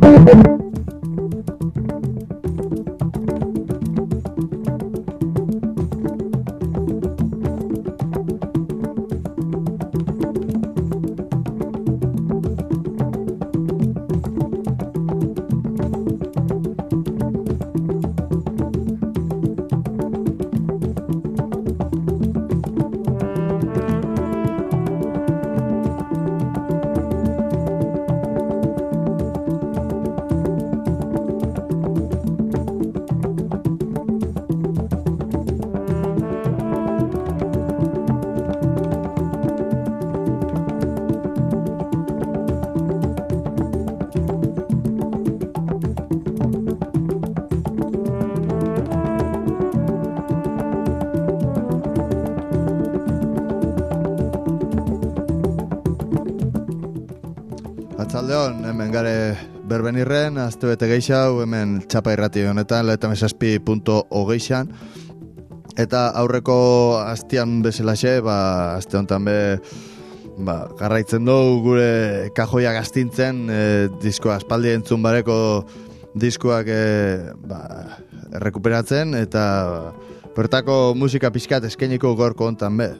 Arratsaldeon, hemen gare Berbenirren, aste bete geixau, hemen txapa irrati honetan, 97.8an. Eta aurreko astean bezalaxe, aste honetan garraitzen dugu gure kajoiak astintzen, diskoa aspaldi entzun bareko diskoak errekuperatzen, eta bertako musika pixkat eskainiko gorko honetan be.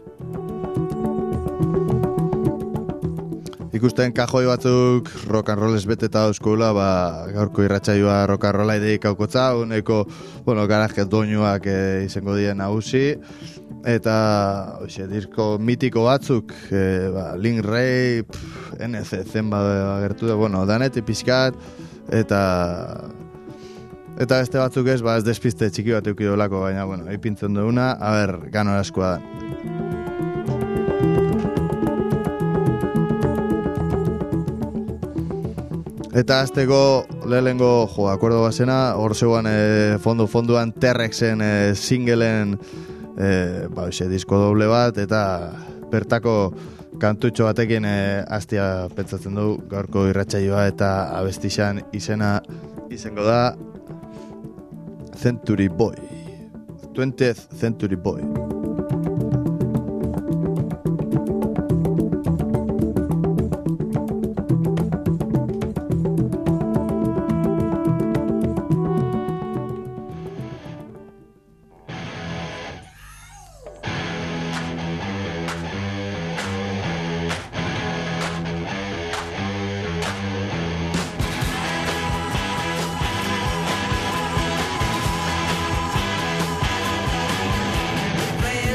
Ikusten kajoi batzuk rock and rollez beteta euskula, gaurko irratsaioa rock and rolla ideik haukotza, uneko, garaje doinuak izango dien nagusi, eta disko mitiko batzuk, Link Ray, NC zenba gertu da, daneti pixkat, eta beste batzuk ez despiste txiki bat eukidolako, baina, ipintzen duguna, ganora askoa da. Eta azteko lehengo akuerdo bazena, hor zegoan fonduan T-Rexen singleen disko doble bat, eta bertako kantutxo batekin hastia pentsatzen du gaurko irratsaioa, eta abestixan izena izango da Century Boy, 20th Century Boy. Well,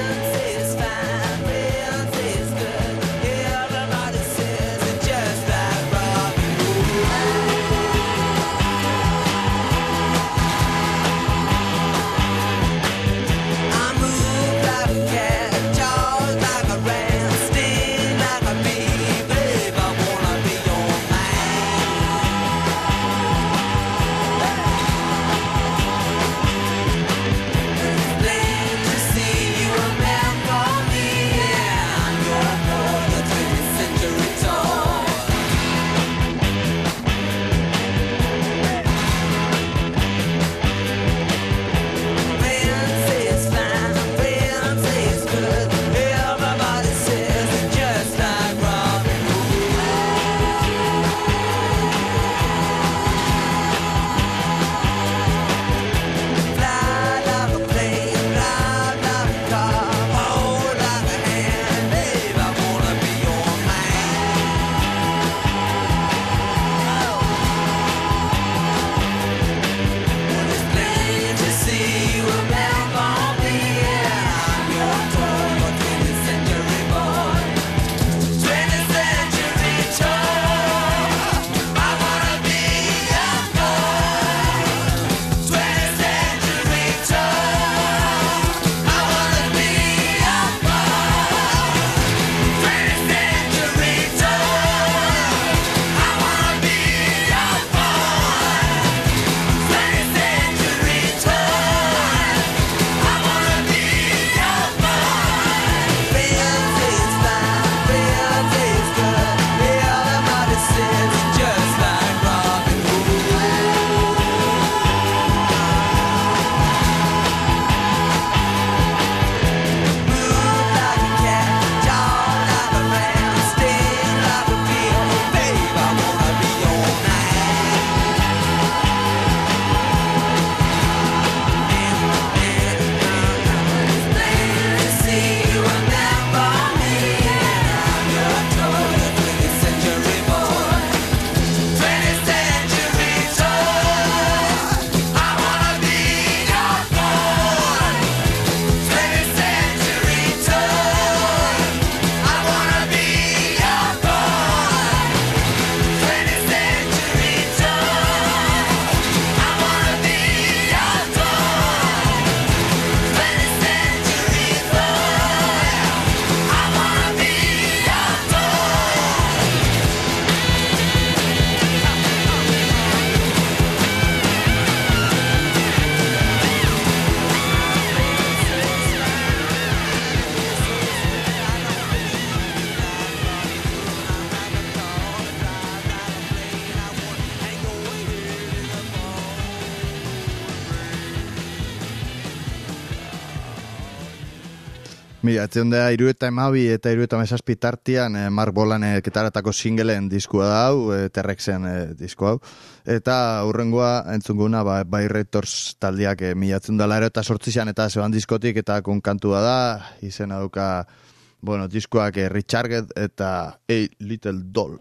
Miratzen da, 72 eta 77 tartian Mark Bolanek etaratako singleen diskua da hau, T-Rexen diskoa hau. Eta hurrengoa entzunguna By Raptors taldiak milatzen da laro eta 8 eta zeban diskotik eta konkantua da, izena duka, bueno, diskoak Recharged eta A Little Doll.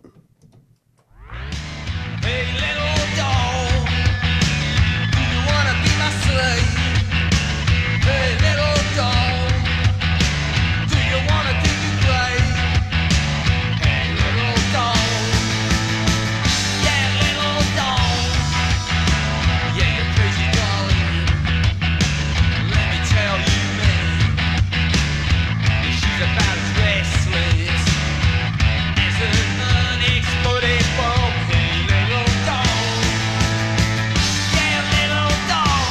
Hey little doll, do you wanna be my slave? Hey little doll, do you wanna do me brave? Hey little doll, yeah little doll, yeah you're crazy darling. Let me tell you, man, she's about as restless as an unexploded bomb. Hey little doll, yeah little doll.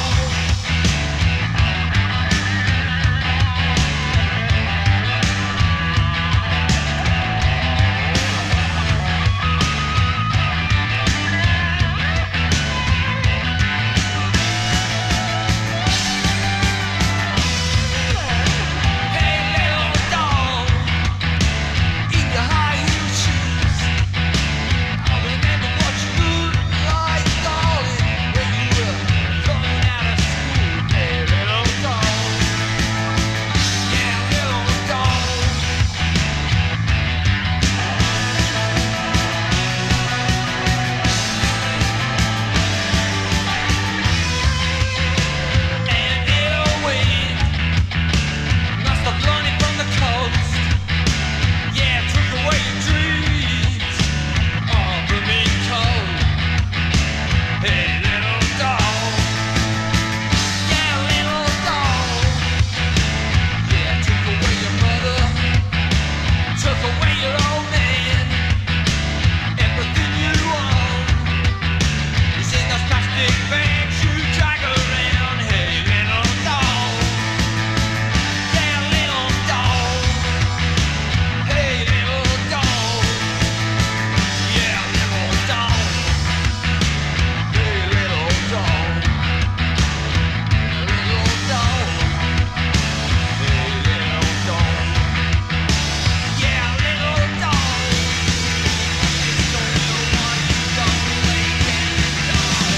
Hey little doll, in your high heel shoes, I'll remember what you looked like, darling, when you were coming out of school. Hey little doll, yeah little doll. And it'll win. Must have blown it from the coast. Yeah, took away your dreams. Oh, put me cold. Hey, little doll. Yeah, little doll. Yeah, took away your mother. Took away your old man. Everything you own is in those plastic bags you drag around. Hey, little doll. Yeah, little doll. Hey, little doll. Yeah, little doll. Hey, little doll. Little doll. Hey, little doll. Yeah, little doll. It's the little one you don't wake doll.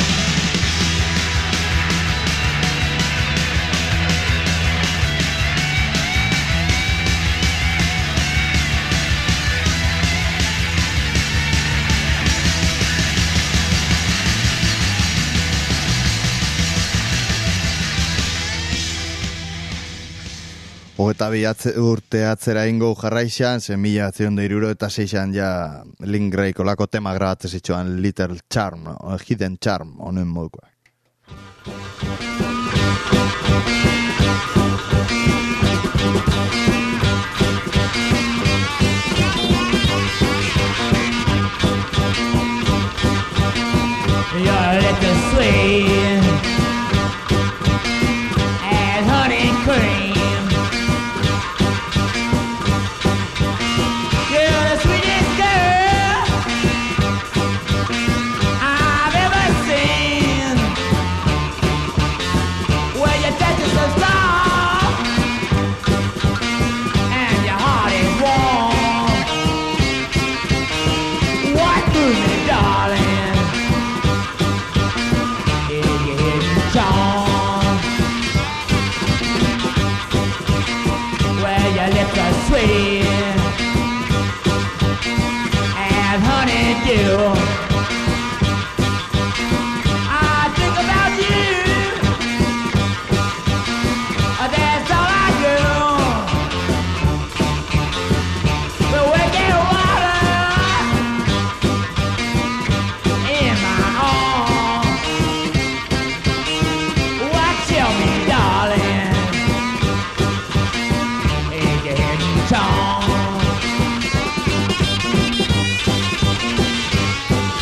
Hogeta urte atzera ingo jarraixan, 1976an ja Link Grey kolako tema grabatzen zituen Little Charm, Hidden Charm, honen modukoak. You're a little sweet as honey cream. You're the sweetest girl I've ever seen. Well, your touch is so strong and your heart is warm. What through me, darling? Well, your lips are sweet as honeydew. I think about you, that's all I do. But we get water in my arms. What tell me, darling? Is your head in town?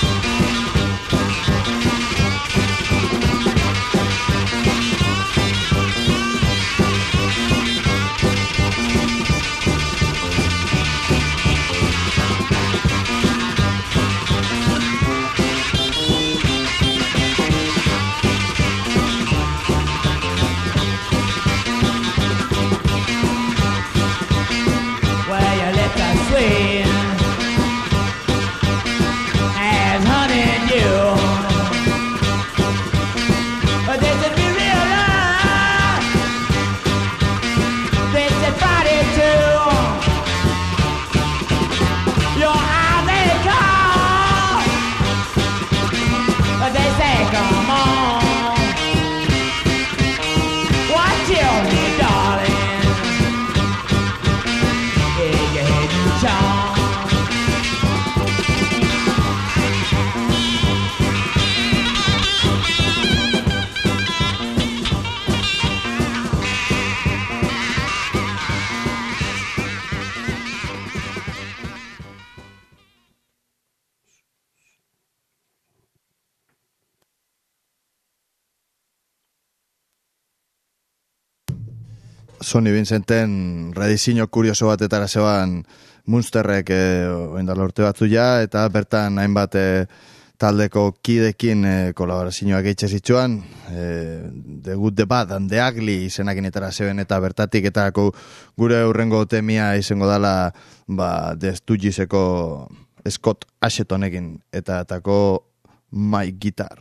Sonny Vincenten redizio kurioso batetara zeban Munsterrek oindala urte batzu ja, eta bertan hainbat taldeko kidekin kolaborazioak eitxe zitsuan, The Good, The Bad and The Ugly izenakin etara zeben, eta bertatik etarako gure urrengo temia izango dala The Stoogeseko Scott Ashtonekin, eta etako My Guitar.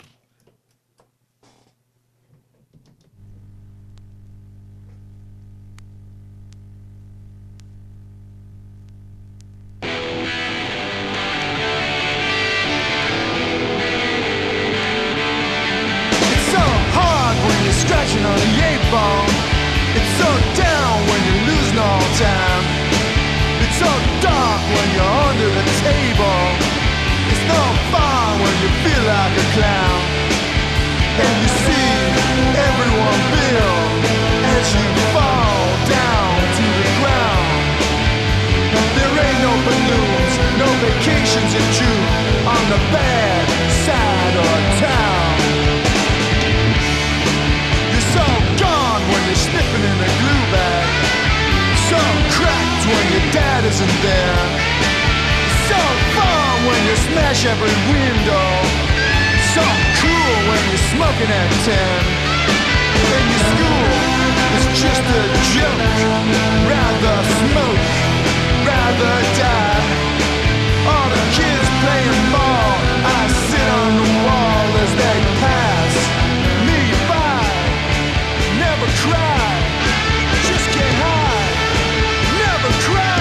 Scratching on a 8-ball. It's so down when you're losing all time. It's so dark when you're under the table. It's no fun when you feel like a clown. And you see everyone build as you fall down to the ground. There ain't no balloons, no vacations in June on the bad side of town. So gone when you're sniffing in a glue bag. So cracked when your dad isn't there. So fun when you smash every window. So cool when you're smoking at 10. And your school is just a joke. Rather smoke, rather die. All the kids playing ball, I sit on the wall as they pass me by. Never cry, just get high. Never cry.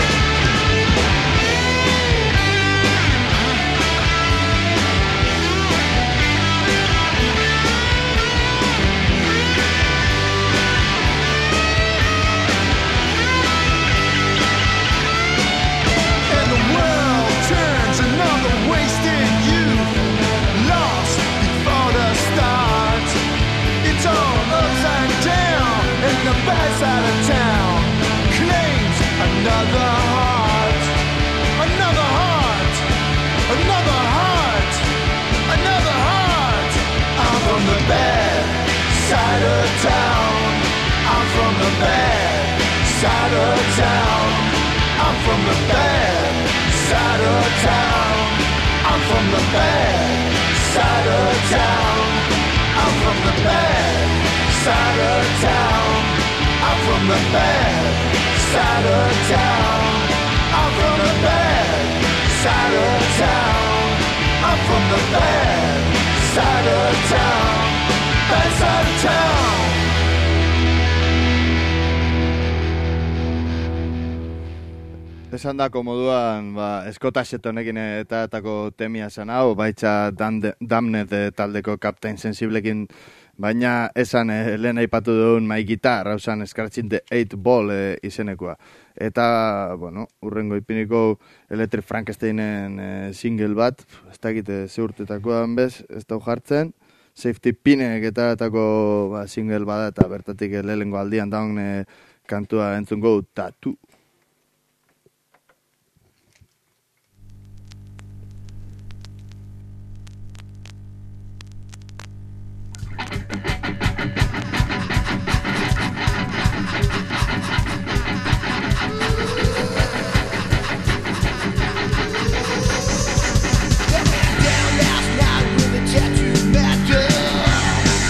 And the world turns another wasted youth, lost before the start. It's all upside down, and the bad side of town claims another heart, another heart, another heart, another heart. I'm from the bad side of town. I'm from the bad side of town. I'm from the bad side of town. I'm from the bad side of town. I'm from the bad side of town. I'm from the bad side of town. I'm from the bad side of town. I'm from the bad side of town. Bad side of town. Esan dako moduan, Scott Ashtonekin eta etako temia esan hau, baitza Damned taldeko Captain Sensiblekin, baina esan lehen aipatu duen My Guitar, hausan Scratching the 8-Ball izenekoa. Eta, bueno, urrengo ipiniko Electric Frankensteinen single bat, ez dakite zeurtetakoan bez, ez dau jartzen, Safety Pinek eta etako single bada, eta bertatik lehengo aldian daun kantua entzungo Tattoo.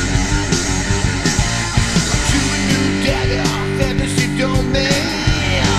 Fantasy domain.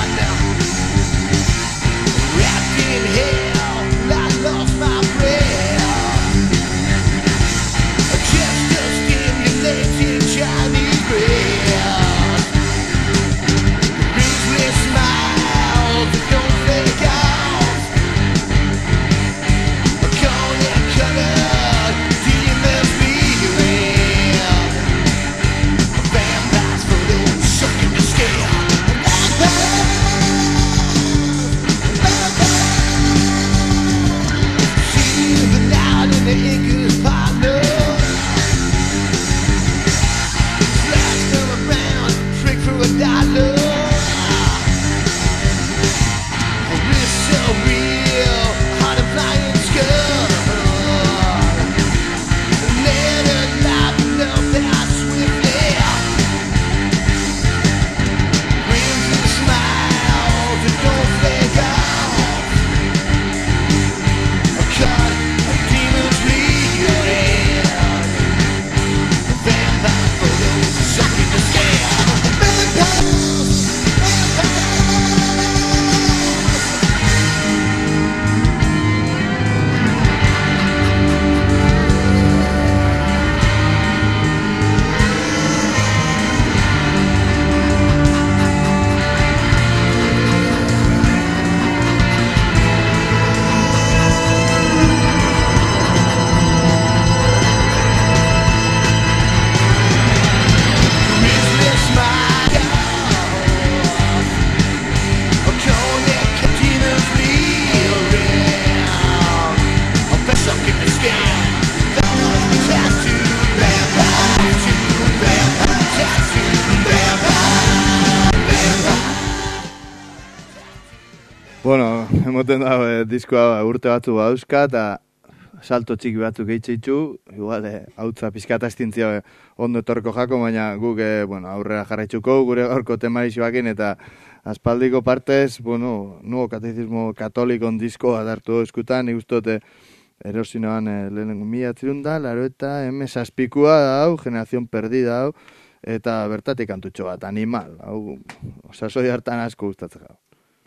moten da, diskoa urte batzu bauzka, eta salto txiki batzuk eitxeitzu, igual, hautza pizkata estintzia ondo etorko jako, baina guk, aurrera jarraitzuko, gure gaurko temarixoakin, eta aspaldiko partez, nuo katezismo katolikon diskoa dartu eskutan, nik ustote erosinoan lehenengo 1980, M6-pikua hau, generación perdida hau, eta bertatik kantutxo bat, animal, hau, osasoi hartan asko gustatzen hau.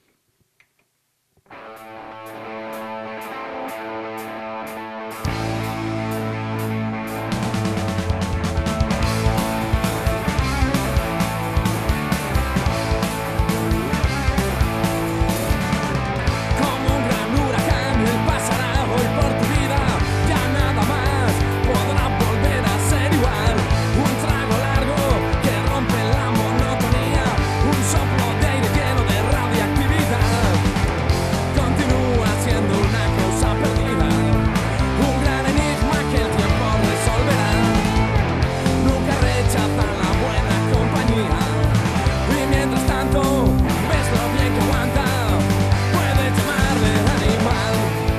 Como un gran huracán, él pasará hoy por tu vida. Ya nada más podrá volver a ser igual. Un trago largo que rompe la monotonía. Un soplo de aire lleno de radiactividad. Continúa siendo una causa perdida. Un gran enigma que el tiempo resolverá. Nunca rechaza la buena compañía. Y mientras tanto, ves lo bien que aguanta. Puedes llamarle animal.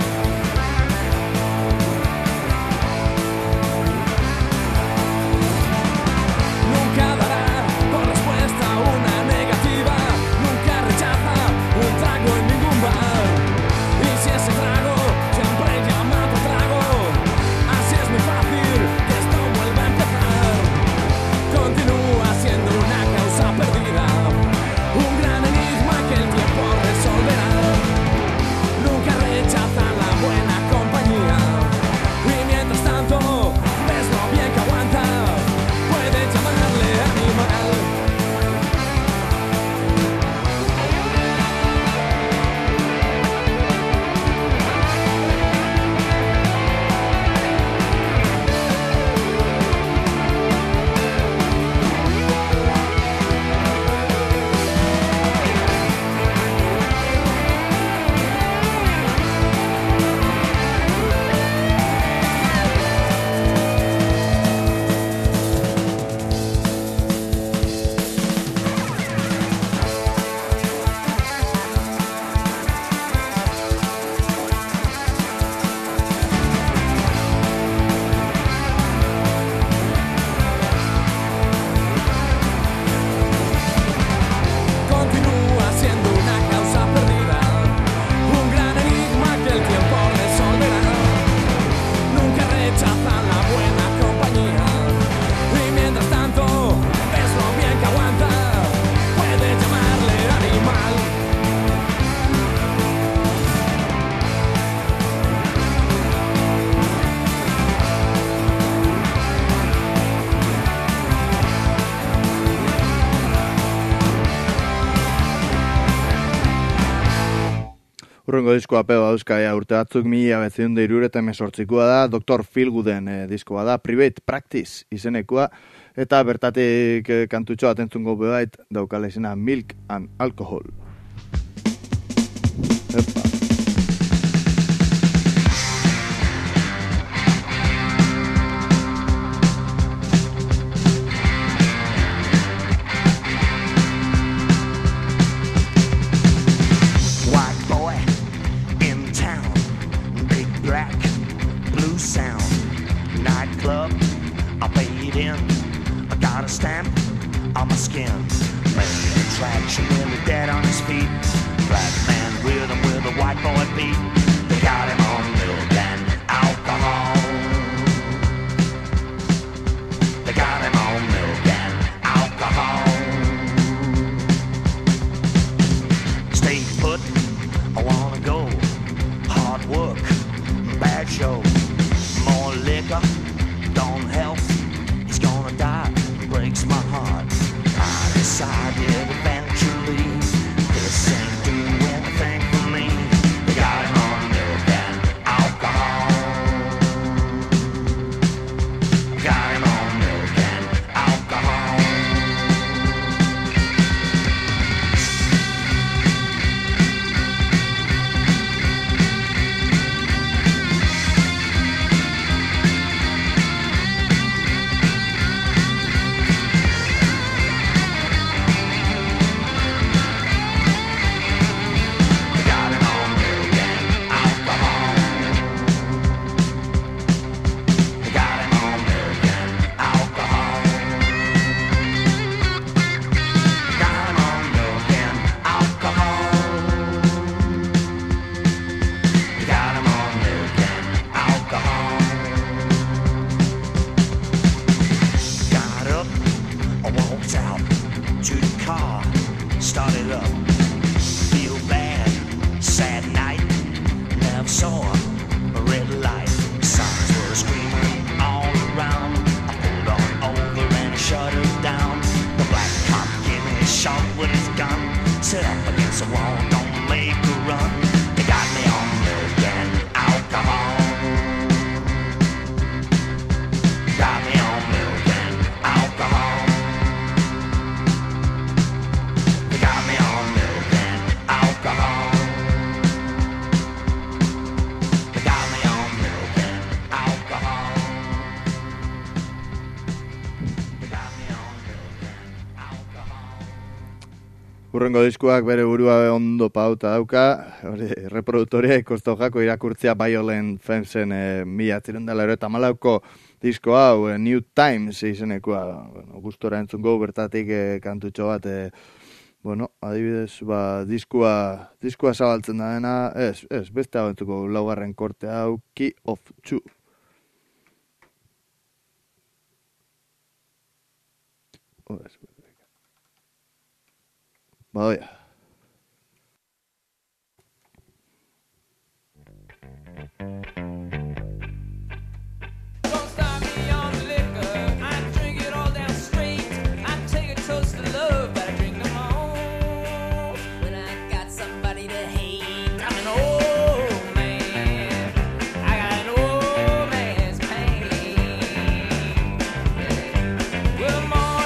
Nunca dará por respuesta una negativa. Nunca rechaza un trago en ningún bar. Y si ese trago siempre llama a otro trago, así es muy fácil que esto vuelva a empezar. Continúa siendo una causa perdida. Un gran enigma que el tiempo resolverá. Nunca rechaza la buena compañía. Y mientras tanto, ves lo bien que aguanta. Puedes llamarle animal. Continúa siendo una causa perdida. Un gran enigma que el tiempo resolverá. Nunca rechaza la buena compañía. Y mientras tanto, ves lo bien que aguanta. Puedes llamarle animal. Urrengo diskoa peba dauzkaia urte batzuk 1978koa da, Dr. Feelgooden diskoa da, Private Practice izenekoa, eta bertatik kantutxo bat entzungo bebait daukala izena Milk and Alcohol. Epa. White boy in town, big black, blue sound, nightclub, I paid in, I got a stamp on my skin, main attraction, nearly dead on his feet, black man rhythm with a white boy beat, they got him on milk and alcohol, they got him on milk and alcohol. Stay put, I wanna go. Hard work, bad show. More liquor, don't help. He's gonna die, breaks my heart. I decided eventually this ain't doing anything for me. They got him on milk and alcohol. Got him on milk and alcohol. urrengo diskuak bere burua ondo pauta dauka, hori, reproduktorea ikosto jako irakurtzea Violent Femsen 1994ko disko hau, New Times izenekoa, bueno, gustora entzungo bertatik kantutxo bat, bueno, adibidez, diskua zabaltzen da dena, beste hau entzuko laugarren korte hau, Key of Two. Badoia. Don't stop me on the liquor. I drink it all down straight. I take a toast to love, but I drink them all. When I got somebody to hate, I'm an old man. I got an old man's pain. Will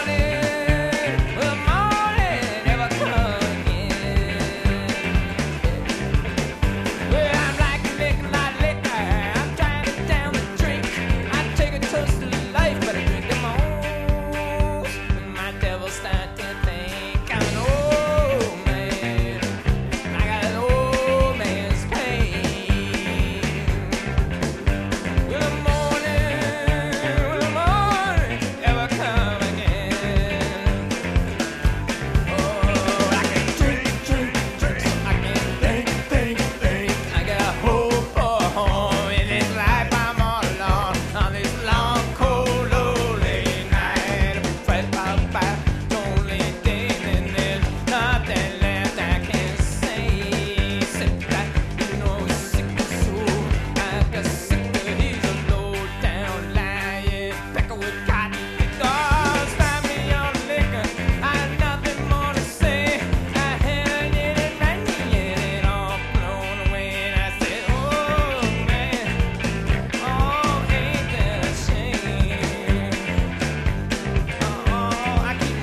morning never come again. Well, I'm like a liquor, not liquor. I'm trying to down the drink. I take a toast to life, but I drink them all. When my devil start to think I'm an old man, and I got an old man's pain. Will the morning ever come again? Oh, I can drink, I can think. I got a hope for home in this life I'm all alone on this long, cold, lonely night. Fresh by lonely day, and there's nothing left I can say. Sit back, you know, sick soul. I got sick of he's a low down lying pecker with cotton. Don't stop me on liquor. I had nothing more to say. I had it and it all blown away, and I said, oh man, oh ain't that a shame? Oh, I keep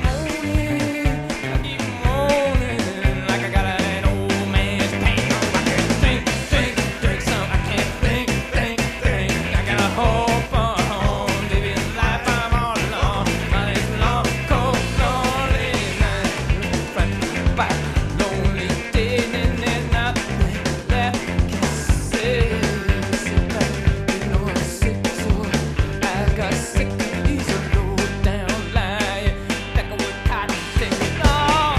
moaning like I got an old man's pain. Oh, I can think some. I can't think. I got a hope for home, living life I'm all alone on this long, cold, lonely night. Fresh by lonely day, and there's nothing left I can say. Sit back, you know I'm sick, so I got sick. He's a low down lying pecker with cotton picking. Oh.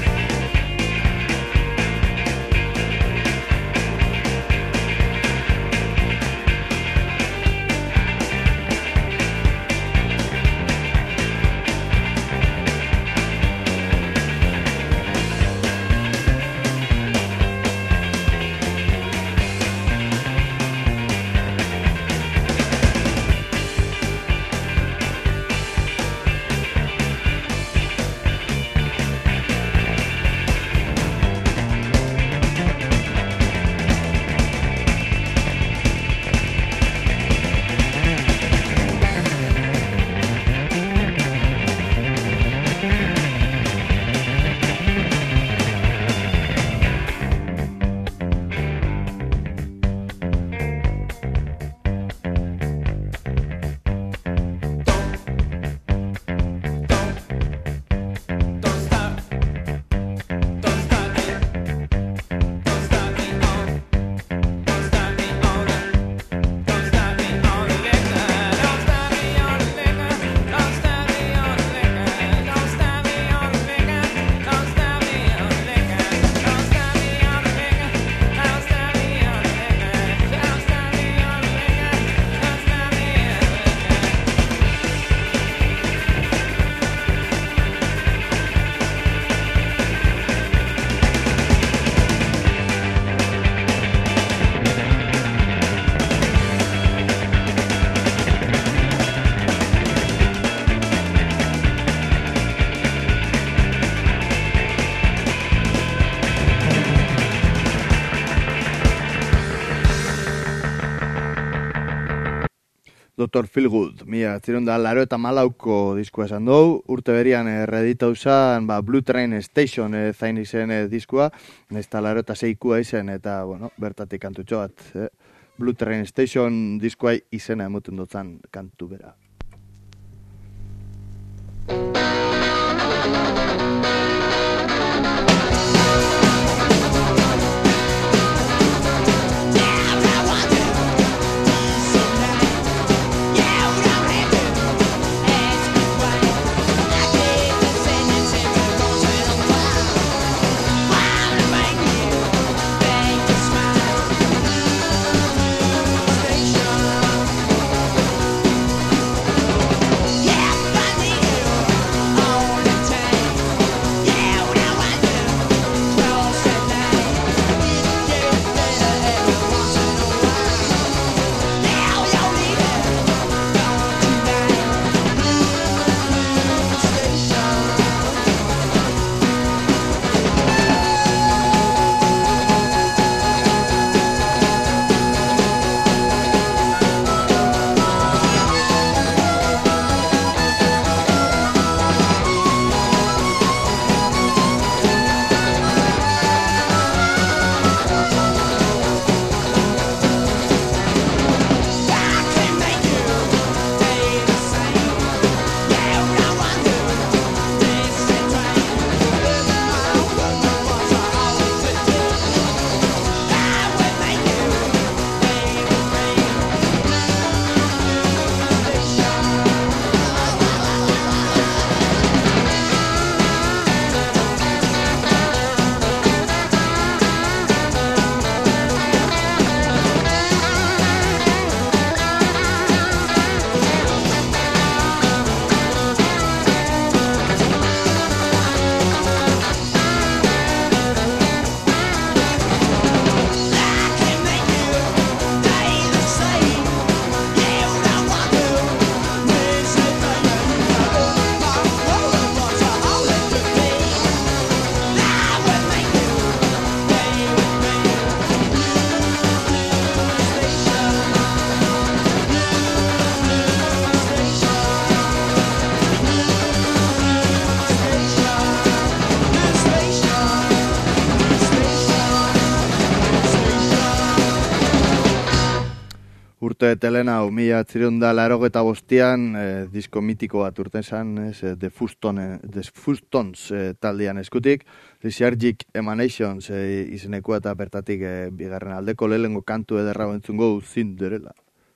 Don't stop me. Don't stop me on the liquor. Don't stop me on the liquor. Don't stop me on the liquor. Don't stop me on the liquor. Don't stop me on the liquor. Don't stop me on the liquor. Don't stop me on the liquor. Don't stop me on the liquor. Don't stop me on the liquor. Dr. Feelgood, 1994ko diskoa esan dugu, urte berian reeditau zan, Blue Train Station zain izen diskoa, nesta 96koa izen, eta, bueno, bertatik kantutxo bat. Blue Train Station diskoa izena emoten dutzan kantu bera. urte telena hau, 1985 disko mitiko bat urten zan, The Fustons taldean eskutik, Lysergic Emanations izeneko eta bertatik bigarren aldeko lehengo kantu ederra entzungo Cinderella.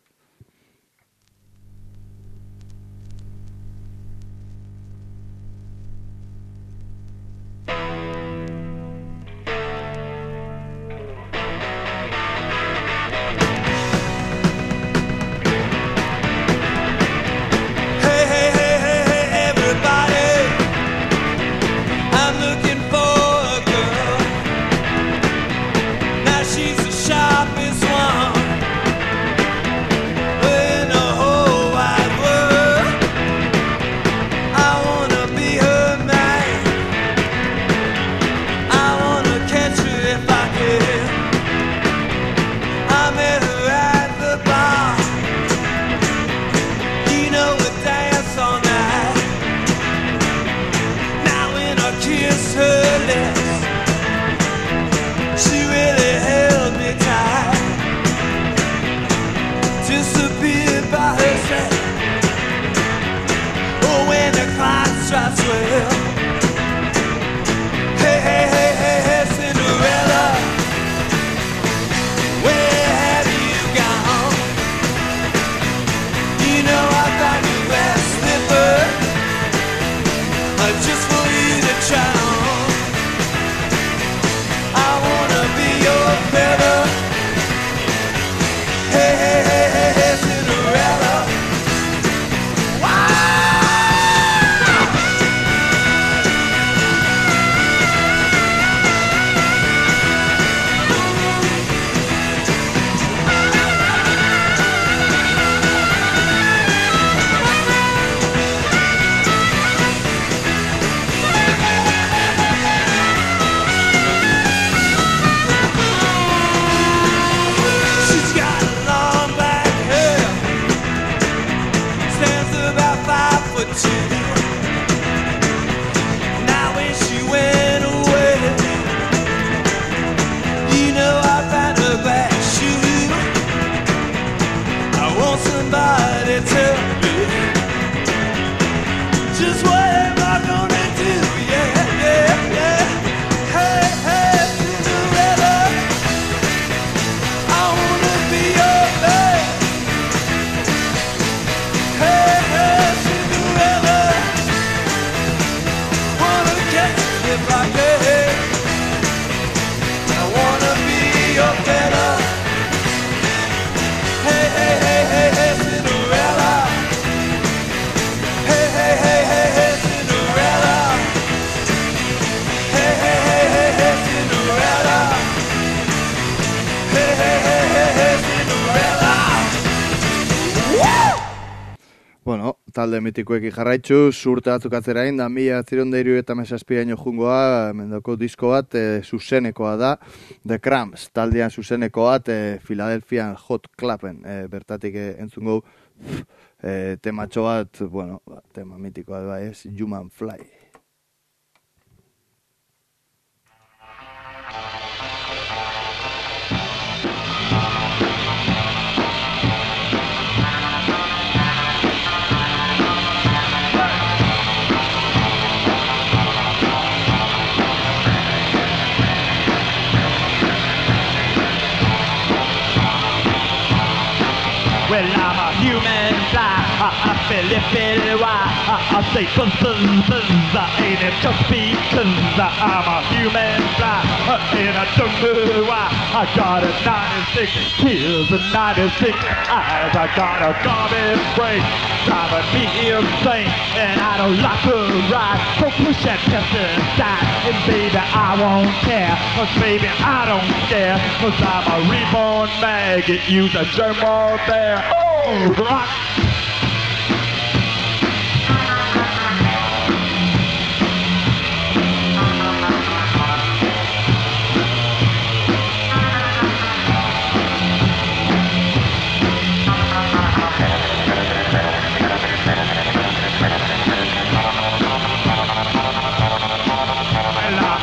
Talde mitikoekin jarraitzu, urte batzuk atzerain, da 1977 jungoa, mendako disko bat, zuzenekoa da, The Cramps, taldean zuzeneko bat, Philadelphian Hot Cluben, bertatik entzungo tematxo bat, bueno, tema mitikoa da, Human Fly. Well, I'm a human fly, Philly, why? I say buzz, buzz, buzz, ain't it just because I'm a human fly, and I don't know why. I got a 96 tears and 96 eyes, I got a garbage brain, driving me insane, and I don't like to ride, so push that test aside, and baby, I won't care, cause baby, I don't care, cause I'm a reborn maggot, use a germ all there. Oh, rock!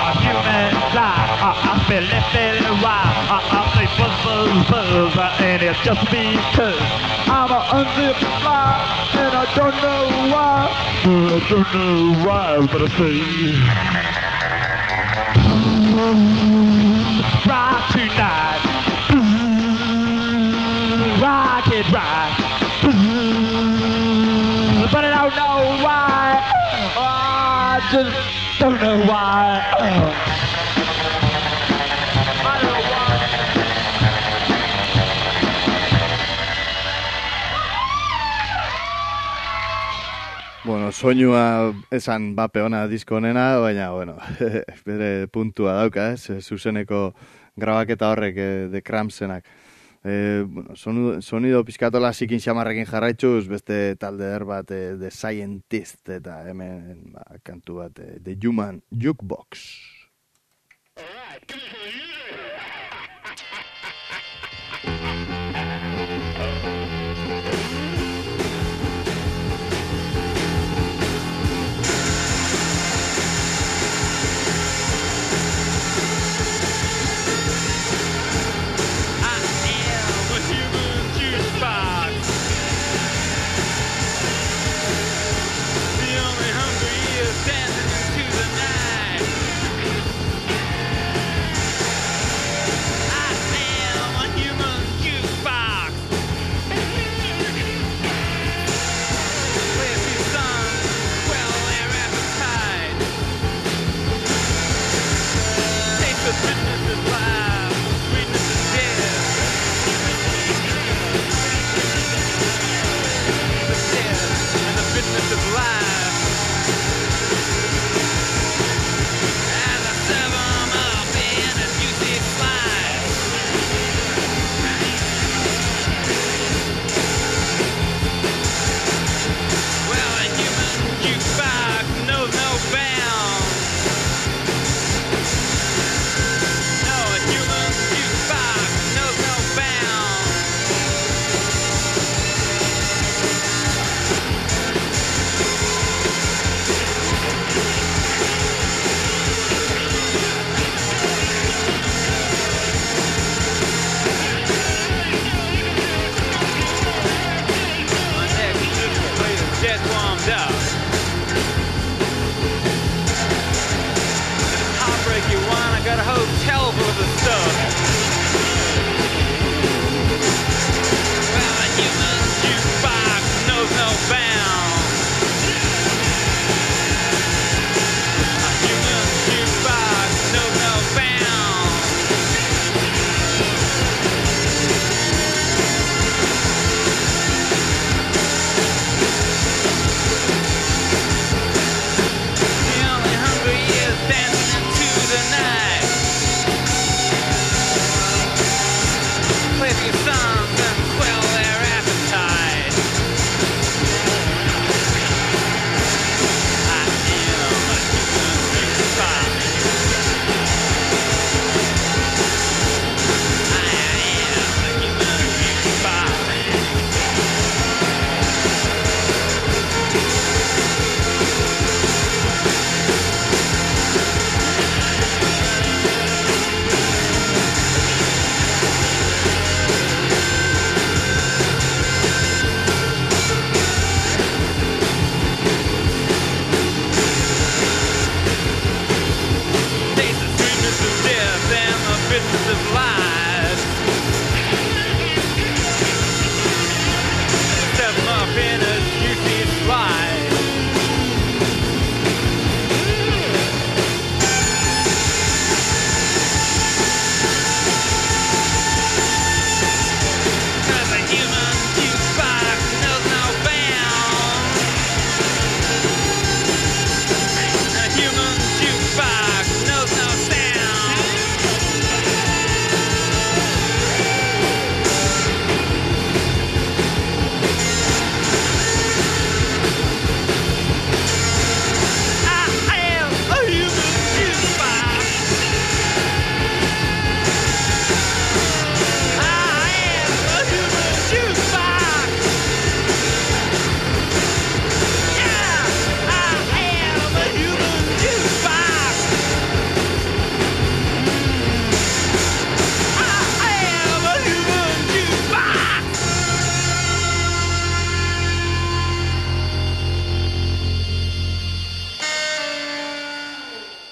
I say buzz, buzz, buzz, and it just because I'm a unzipped fly and I don't know why. I don't know why, but I say rock tonight, rock it right, but I don't know why. I just don't know why. I don't know why. Bueno, soinua esan bape ona disko honena, baina, bueno, bere puntua dauka, zuzeneko grabaketa horrek The Crampsenak. Bueno, sonido pizkatola zikin xamarrekin jarraitzuz, beste talde bat The Scientist, eta hemen kantu bat The Human Jukebox. Dancing into the night.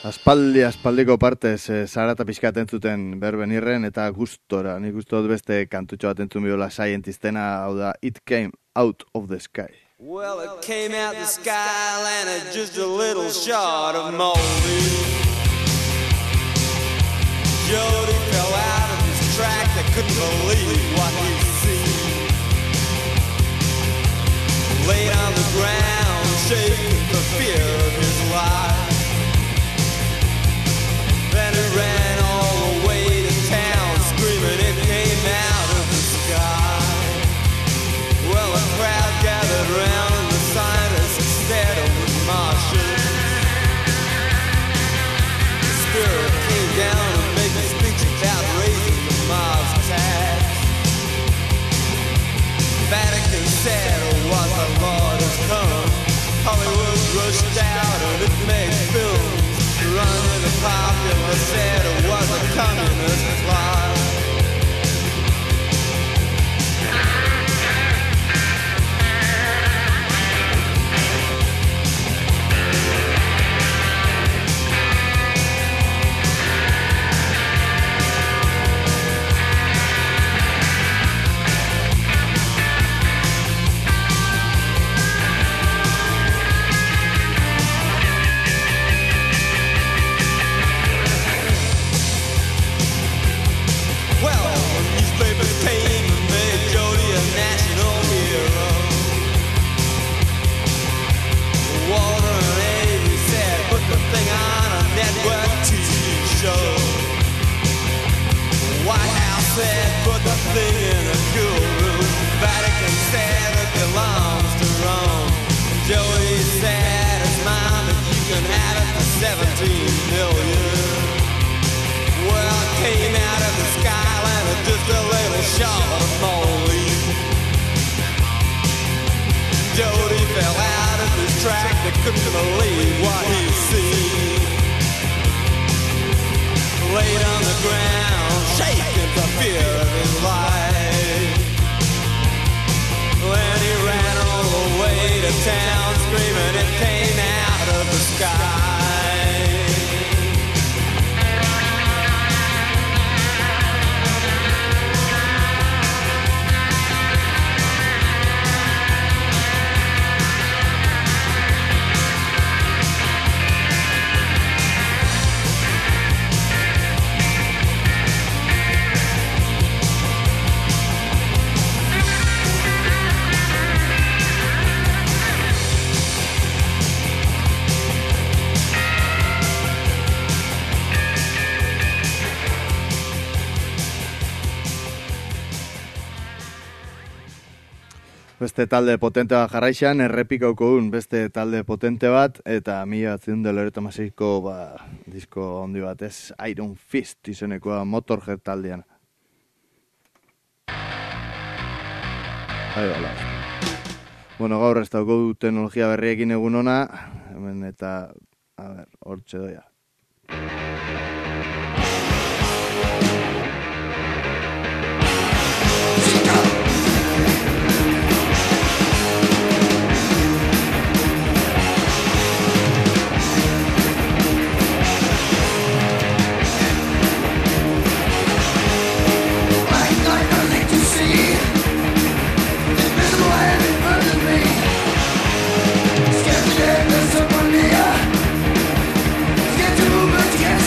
Aspaldiko partez, zara eta pixkat entzuten berbenirren eta gustora. Nik uste dut beste kantutxo bat entzun biola Scientistena, hau da It Came Out of the Sky. Well, it came out the sky, landed just a little short of Moldy. Jody fell out of his track, I couldn't believe what he'd seen. Laid on the ground, shaking for fear of his life. Then he ran all the way to town, screaming it came out of the sky. Well, a crowd gathered round and the scientists said it was Martian. The spirit came down and made a speech about raising the Mars tax. Vatican said it was the Lord has come. Hollywood rushed out and it made films. Running the popular said it was a communist plot. Beste talde potente bat jarraixan, errepikauko duen beste talde potente bat, eta 1996ko disko handi batez, Iron Fist izenekoa Motorhead taldean. Bueno, gaur ez dauko teknologia berriekin egun ona, hemen eta, hortxe doia. Scared to move, but can't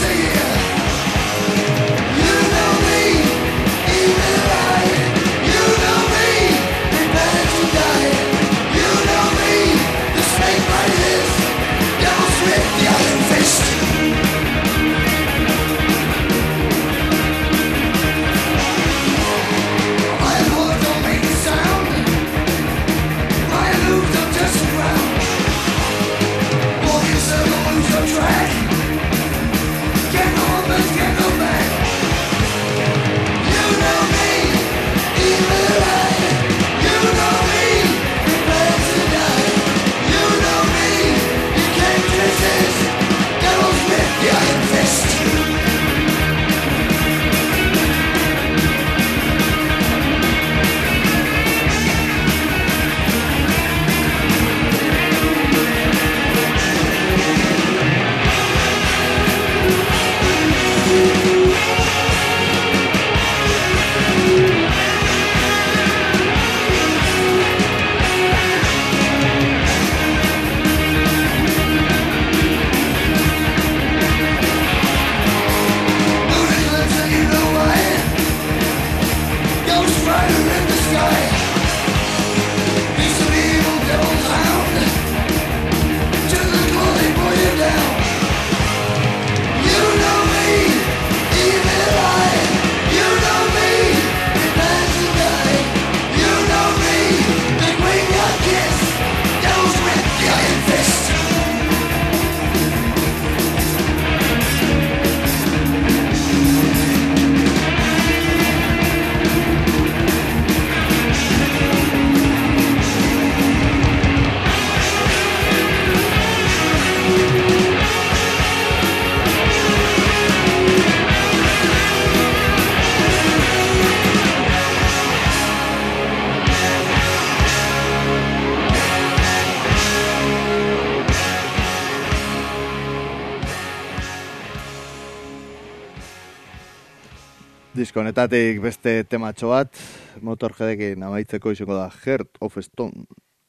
Disko honetatik beste tematxo bat, Motorheadekin amaitzeko izango da Heart of Stone.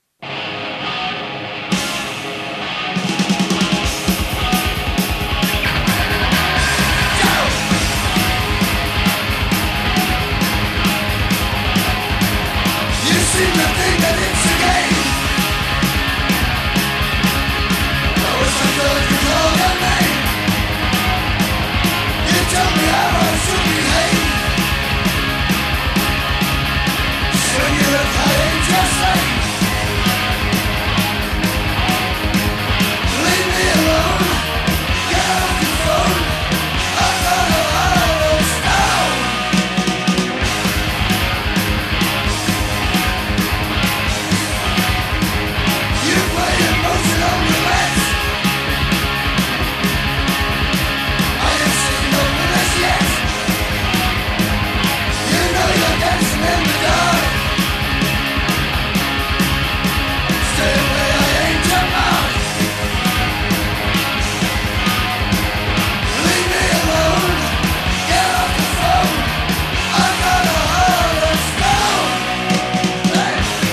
You seem to think that it's a game. No, it's not good to call your name. You tell me how I should behave. So you look I ain't just saying. Leave me alone. Get off your phone. I'm gonna heart of stone. You play emotional roulette. I ain't seen no winners yet. You know you're dancing in the dark. Stay away, I ain't your mark. Leave me alone. Get off the phone. I've got a heart of stone. Hey.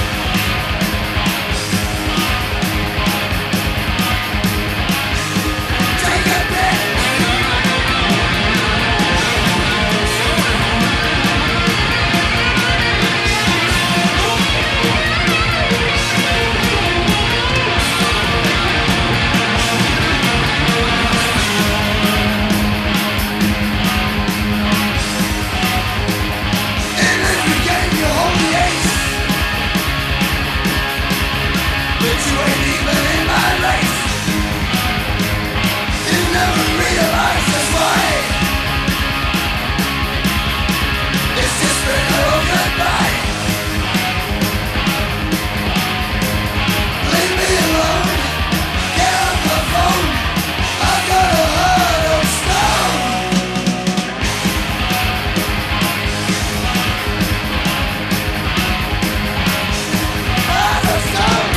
Take a bit. In every game you hold the ace, but you ain't even in my race. You never realize that's why. It's just been a long goodbye. Leave me alone. Get off the phone. I've got a heart of stone. Heart of stone.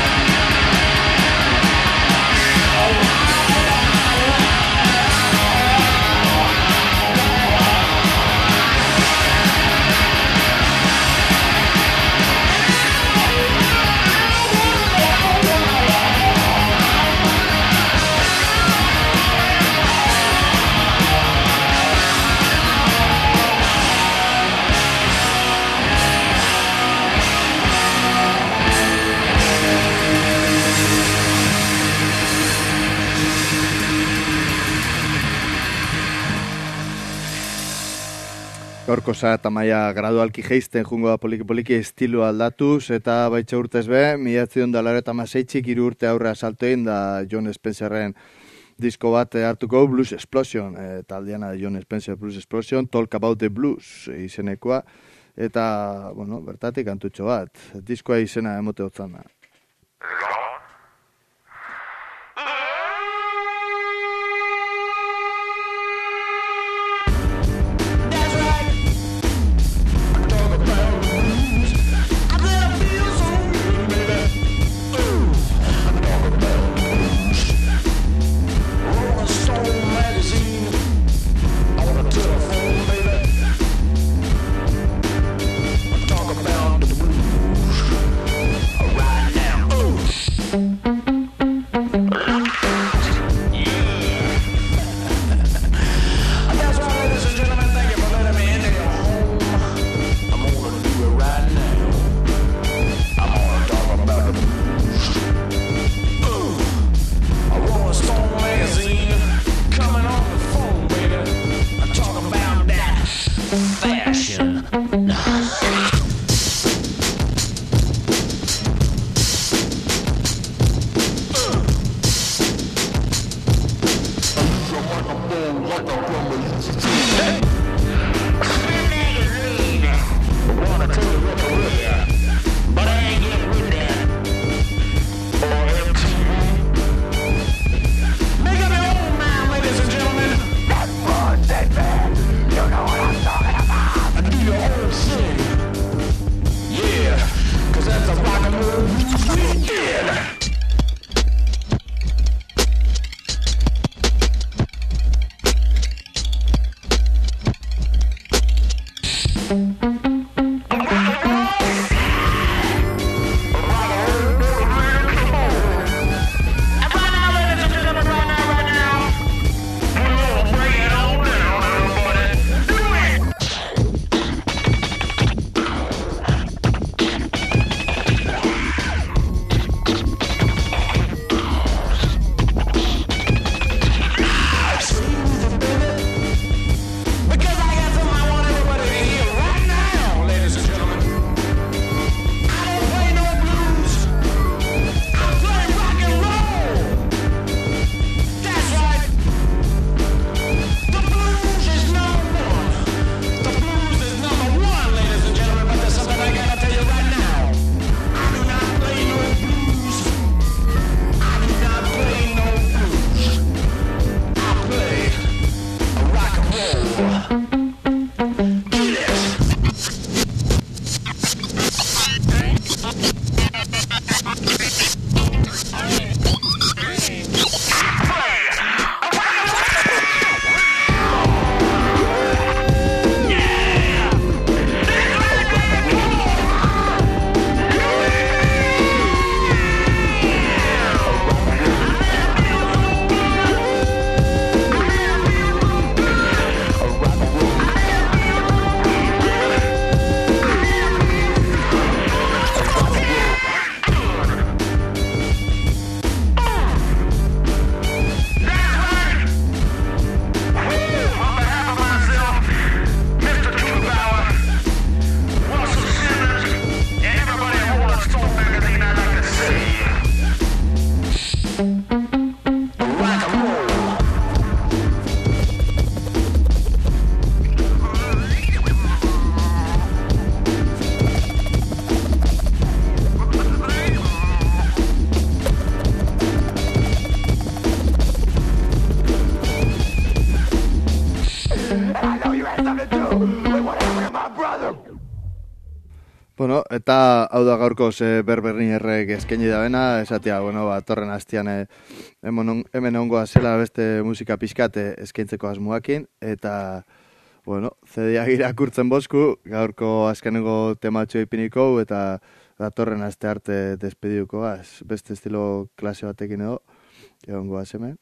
Gaurko eta maia gradualki jeisten jungo da poliki estiloa aldatuz, eta baitxa urtez be, 1986 3 urte aurre asalto egin da John Spencerren disko bat hartuko Blues Explosion, taldeana John Spencer Blues Explosion, Talk About the Blues izenekoa, eta, bueno, bertatik kantutxo bat, diskoa izena emote hotzana. Bueno, eta hau da gaurko berberninerrek eskaini dabena, esatia, bueno, torren hastian hemen ongoa zela beste musika pixkate eskaintzeko asmoakin, eta, bueno, CD-ak irakurtzen bosku, gaurko azkenengo tematxo ipiniko, eta datorren aste arte despediuko, beste estilo klase batekin edo, egongoa hemen.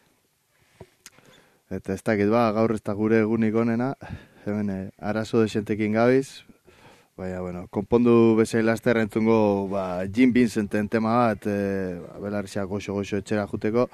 Eta ez dakit gaur ez da gure egunik onena, hemen arazo desentekin gabiz, baina, bueno, konpondu bezain laster entzungo Jim Vincenten tema bat, belarrizia goxo-goxo etxera juteko,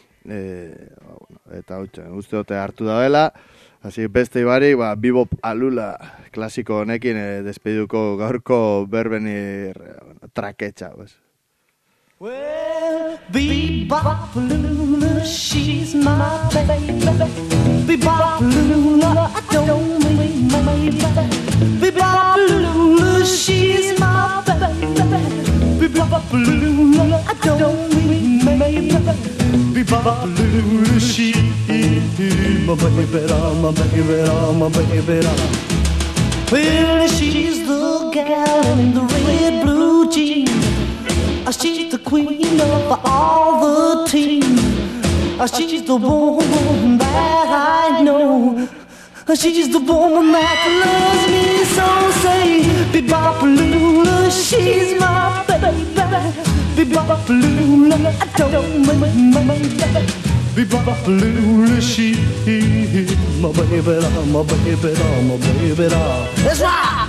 eta uste dute hartu da dela, hasi beste ibari, bebop alula klasiko honekin despediduko gaurko berbenir traketxa, pues. Well, Bebop-a-lula, she's my baby. Bebop-a-lula, I don't mean my baby. Bebop-a-lula, she's my baby. Bebop-a-lula, I don't mean my baby. Bebop-a-lula, she's my baby, my baby. Well, she's the gal in the red blue jeans. She's the queen of all the team. She's the woman that I know. She's the woman that loves me so. Say, Bebop-a-lula, she's my baby. Bebop-a-lula, I don't mind my baby. Bebop-a-lula, she's my baby, my baby, my baby. Let's rock!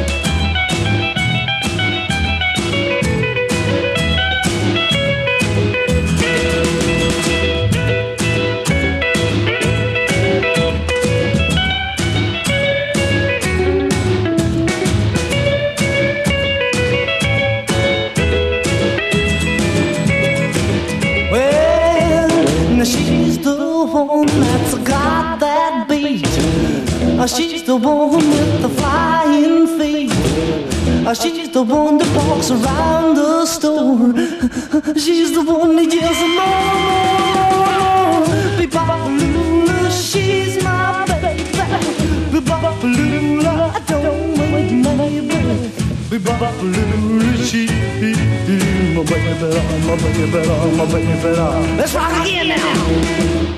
She's the one that's got that beat. She's the one with the flying feet. She's the one that walks around the store. She's the one that yells more. Bebop-a-lula, she's my baby. Bebop-a-lula, I don't wait my baby. Bebop-a-lula, she's my baby, my baby, my baby. Let's rock again now.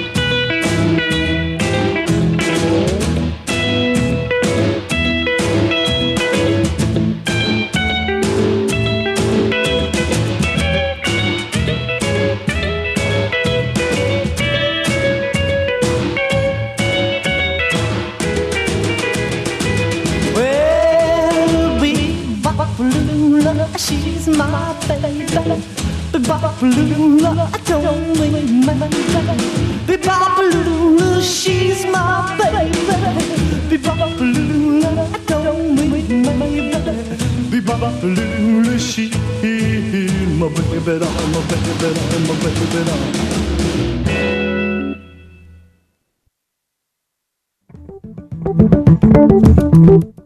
She's my baby. Bebop-a-lula, I don't mean my baby. Bebop-a-lula, she's my baby. Bebop-a-lula, I don't mean my baby. Bebop-a-lula, she's my baby, my baby, my baby.